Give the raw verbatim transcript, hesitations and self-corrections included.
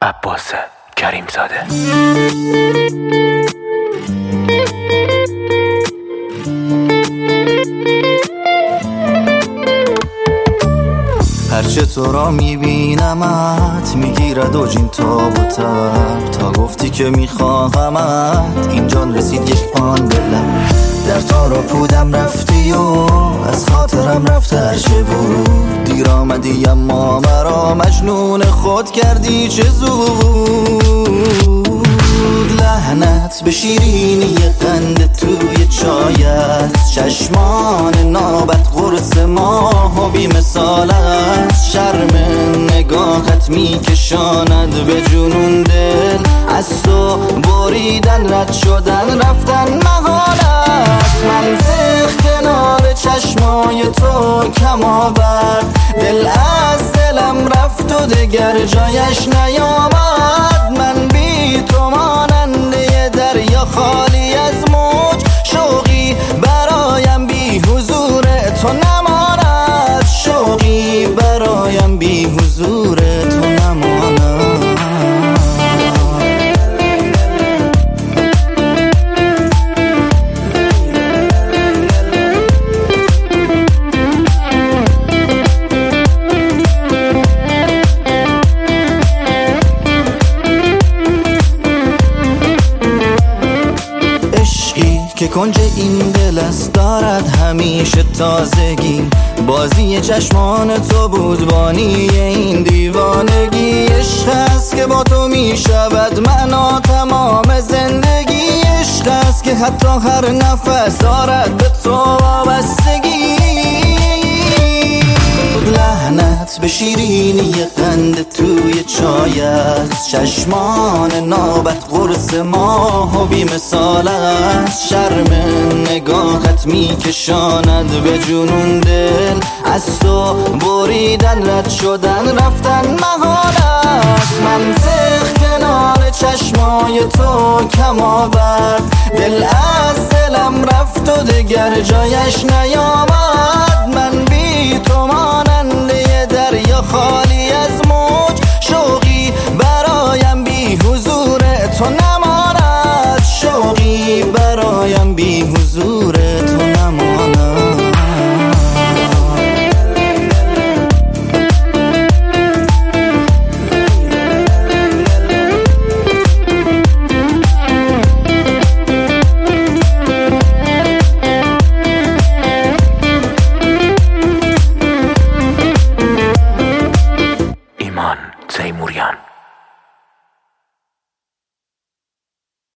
عباس کریم زاده. هرچه تو را میبینمت میگیرد و جین تاب و تب، تا گفتی که میخواهمت این جان رسید یک آن دلم. در تا را پودم رفتی و از خاطرم رفت هرچه بود، دیر آمدی اما مرا مجنون خود کردی چه زود. لعنت به شیرینی قند توی چایت، چشمان نابت قرص ماه و بی مثالت، شرم نگاهت میکشاند به جنون دل، از تو بریدن رد شدن رفتن محالت. منطق کنار چشمای تو کم آورد، دل از دلم رفت و دگر جایش نیامد. من بی تو ماننده دریا خالی از موج، شوقی برایم بی حضور تو نماند، شوقی برایم بی حضور تو نماند. که کنج این دل است دارد همیشه تازگی، بازی چشمان تو بود بانی این دیوانگی. عشق است که با تو می شود معنا تمام زندگی، عشق است که حتی هر نفس دارد به تو وابستگی. لعنت به شیرینی قند توی چایت، چشمان نابت قرص ماه و بی مثالت، شرم نگاهت میکشاند به جنون دل، از تو بریدن رد شدن رفتن محالت. منطق کنار چشمای تو کم آورد، دل از دلم رفت و دگر جایش نیامد. من بی تو ماننده دریا خالی از موج، شوق